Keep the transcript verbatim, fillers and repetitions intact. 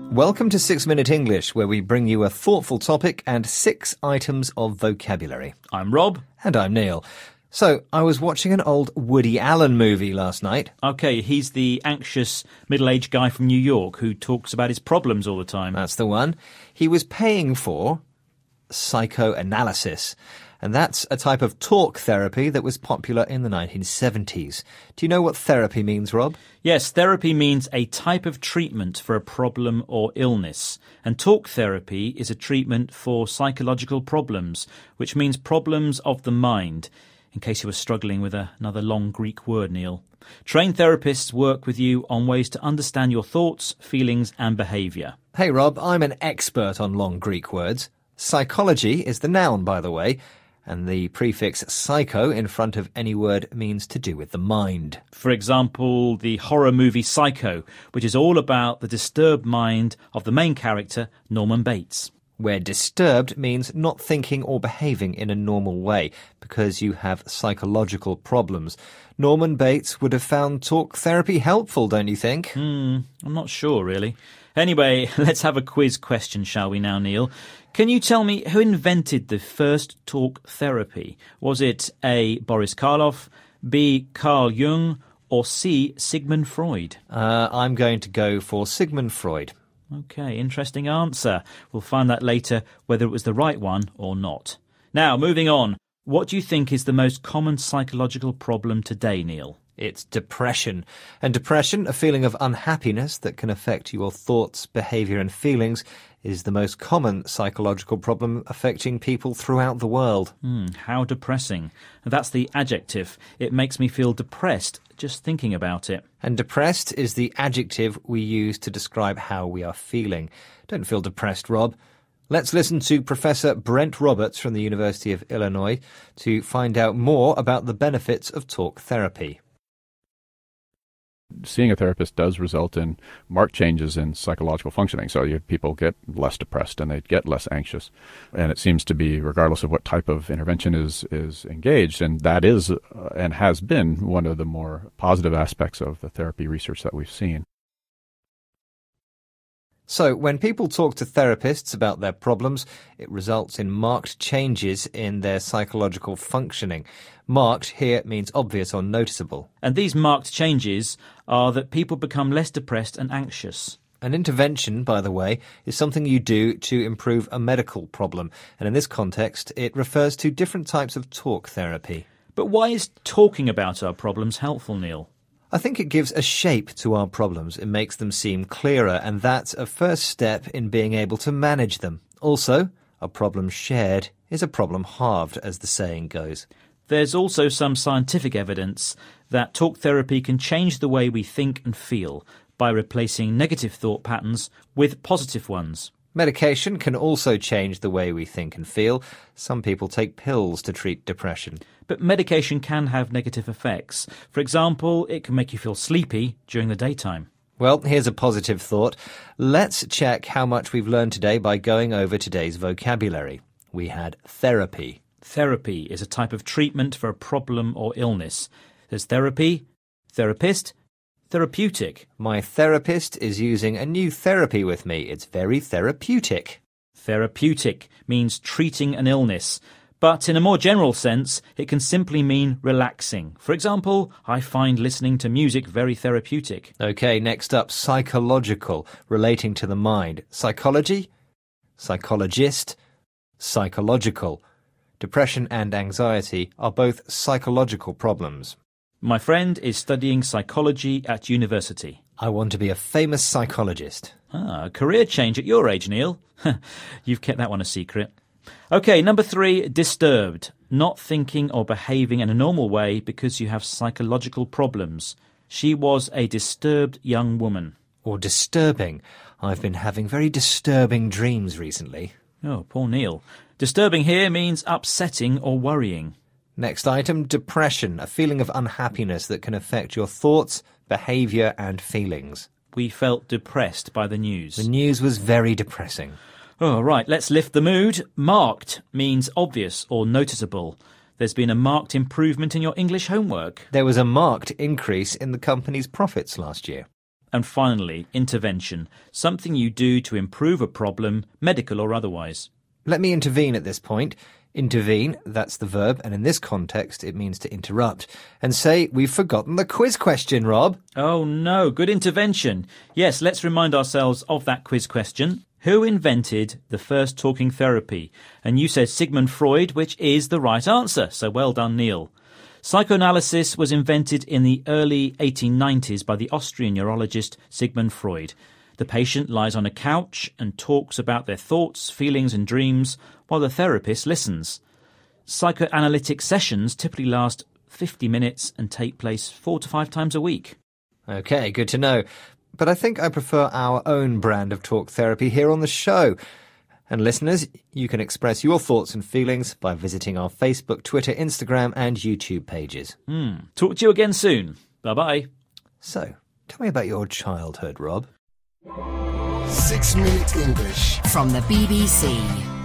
Welcome to Six Minute English, where we bring you a thoughtful topic and six items of vocabulary. I'm Rob. And I'm Neil. So, I was watching an old Woody Allen movie last night. Okay, he's the anxious middle-aged guy from New York who talks about his problems all the time. That's the one. He was paying for psychoanalysis. And that's a type of talk therapy that was popular in the nineteen seventies. Do you know what therapy means, Rob? Yes, therapy means a type of treatment for a problem or illness. And talk therapy is a treatment for psychological problems, which means problems of the mind, in case you were struggling with a, another long Greek word, Neil. Trained therapists work with you on ways to understand your thoughts, feelings and behaviour. Hey, Rob, I'm an expert on long Greek words. Psychology is the noun, by the way. And the prefix psycho in front of any word means to do with the mind. For example, the horror movie Psycho, which is all about the disturbed mind of the main character, Norman Bates. Where disturbed means not thinking or behaving in a normal way, because you have psychological problems. Norman Bates would have found talk therapy helpful, don't you think? Hmm, I'm not sure, really. Anyway, let's have a quiz question, shall we now, Neil? Can you tell me who invented the first talk therapy? Was it A. Boris Karloff, B. Carl Jung, or C. Sigmund Freud? Uh, I'm going to go for Sigmund Freud. Okay, interesting answer. We'll find out later whether it was the right one or not. Now, moving on. What do you think is the most common psychological problem today, Neil? It's depression. And depression, a feeling of unhappiness that can affect your thoughts, behaviour and feelings, is the most common psychological problem affecting people throughout the world. Hmm, how depressing. That's the adjective. It makes me feel depressed just thinking about it. And depressed is the adjective we use to describe how we are feeling. Don't feel depressed, Rob. Let's listen to Professor Brent Roberts from the University of Illinois to find out more about the benefits of talk therapy. Seeing a therapist does result in marked changes in psychological functioning. So you, people get less depressed and they get less anxious. And it seems to be, regardless of what type of intervention is, is engaged, and that is uh, and has been one of the more positive aspects of the therapy research that we've seen. So, when people talk to therapists about their problems, it results in marked changes in their psychological functioning. Marked here means obvious or noticeable. And these marked changes are that people become less depressed and anxious. An intervention, by the way, is something you do to improve a medical problem. And in this context, it refers to different types of talk therapy. But why is talking about our problems helpful, Neil? I think it gives a shape to our problems. It makes them seem clearer, and that's a first step in being able to manage them. Also, a problem shared is a problem halved, as the saying goes. There's also some scientific evidence that talk therapy can change the way we think and feel by replacing negative thought patterns with positive ones. Medication can also change the way we think and feel. Some people take pills to treat depression. But medication can have negative effects. For example, it can make you feel sleepy during the daytime. Well, here's a positive thought. Let's check how much we've learned today by going over today's vocabulary. We had therapy. Therapy is a type of treatment for a problem or illness. There's therapy, therapist, therapeutic. My therapist is using a new therapy with me. It's very therapeutic. Therapeutic means treating an illness. But in a more general sense, it can simply mean relaxing. For example, I find listening to music very therapeutic. Okay, next up, psychological, relating to the mind. Psychology, psychologist, psychological. Depression and anxiety are both psychological problems. My friend is studying psychology at university. I want to be a famous psychologist. Ah, a career change at your age, Neil. You've kept that one a secret. OK, number three, disturbed. Not thinking or behaving in a normal way because you have psychological problems. She was a disturbed young woman. Or disturbing. I've been having very disturbing dreams recently. Oh, poor Neil. Disturbing here means upsetting or worrying. Next item, depression, a feeling of unhappiness that can affect your thoughts, behaviour and feelings. We felt depressed by the news. The news was very depressing. Oh, right, let's lift the mood. Marked means obvious or noticeable. There's been a marked improvement in your English homework. There was a marked increase in the company's profits last year. And finally, intervention, something you do to improve a problem, medical or otherwise. Let me intervene at this point. Intervene, that's the verb, and in this context it means to interrupt. And say, we've forgotten the quiz question, Rob. Oh no, good intervention. Yes, let's remind ourselves of that quiz question. Who invented the first talking therapy? And you said Sigmund Freud, which is the right answer. So well done, Neil. Psychoanalysis was invented in the early eighteen nineties by the Austrian neurologist Sigmund Freud. The patient lies on a couch and talks about their thoughts, feelings and dreams while the therapist listens. Psychoanalytic sessions typically last fifty minutes and take place four to five times a week. OK, good to know. But I think I prefer our own brand of talk therapy here on the show. And listeners, you can express your thoughts and feelings by visiting our Facebook, Twitter, Instagram and YouTube pages. Mm. Talk to you again soon. Bye-bye. So, tell me about your childhood, Rob. Six Minute English from the B B C.